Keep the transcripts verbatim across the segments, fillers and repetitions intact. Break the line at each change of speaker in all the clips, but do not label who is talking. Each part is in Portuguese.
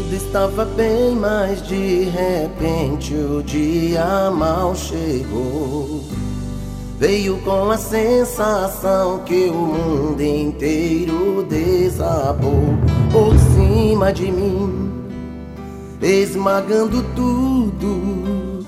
Tudo estava bem, mas de repente o dia mal chegou. Veio com a sensação que o mundo inteiro desabou por cima de mim, esmagando tudo.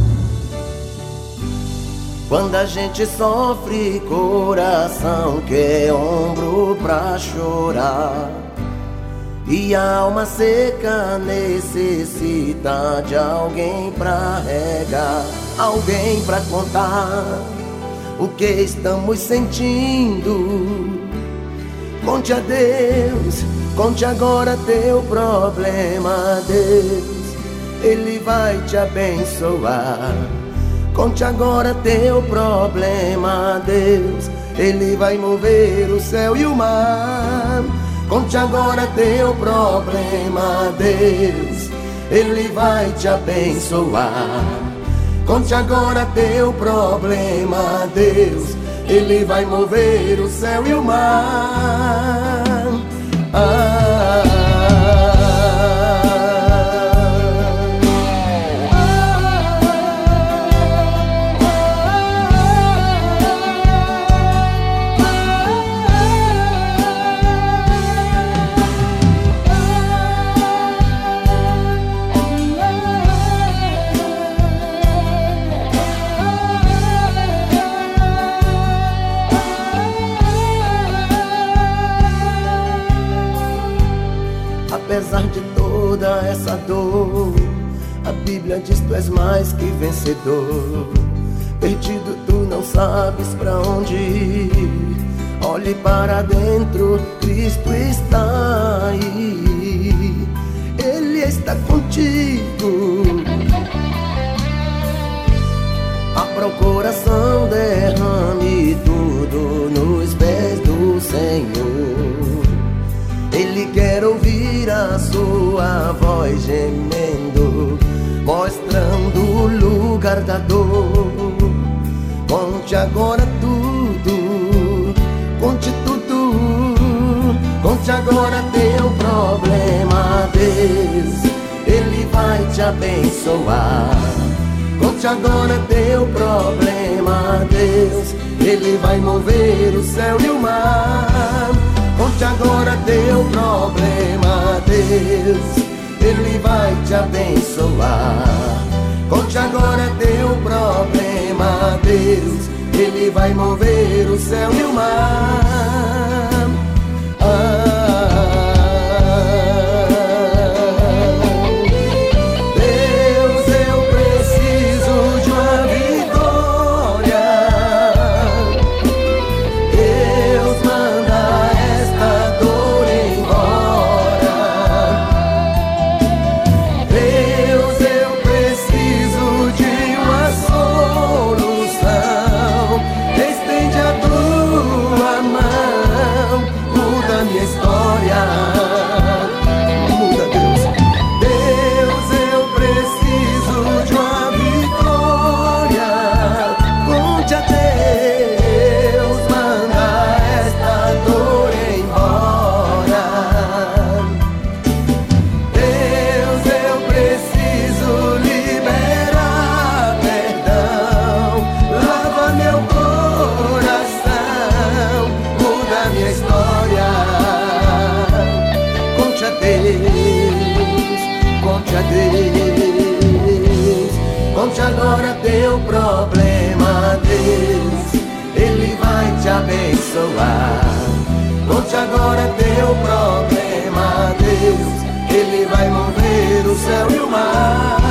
Quando a gente sofre, coração quer ombro pra chorar, e a alma seca necessita de alguém pra regar, alguém pra contar o que estamos sentindo. Conte a Deus, conte agora teu problema a Deus, Ele vai te abençoar. Conte agora teu problema a Deus, Ele vai mover o céu e o mar. Conte agora teu problema a Deus, Ele vai te abençoar. Conte agora teu problema a Deus, Ele vai mover o céu e o mar. Ah, apesar de toda essa dor, a Bíblia diz tu és mais que vencedor. Perdido tu não sabes pra onde ir, olhe para dentro, Cristo está aí, Ele está contigo. Abra o coração, derrame tudo nos pés do Senhor. Ele quer ouvir a sua voz gemendo, mostrando o lugar da dor. Conte agora tudo, conte tudo. Conte agora teu problema a Deus, Ele vai te abençoar. Conte agora teu problema a Deus, Ele vai mover o céu e o mar. Conte agora teu problema a Deus, Ele vai te abençoar. Conte agora teu problema a Deus, Ele vai mover o céu e o mar. Ah, conte a Deus, conte agora teu problema a Deus, Ele vai te abençoar. Conte agora teu problema a Deus, Ele vai mover o céu e o mar.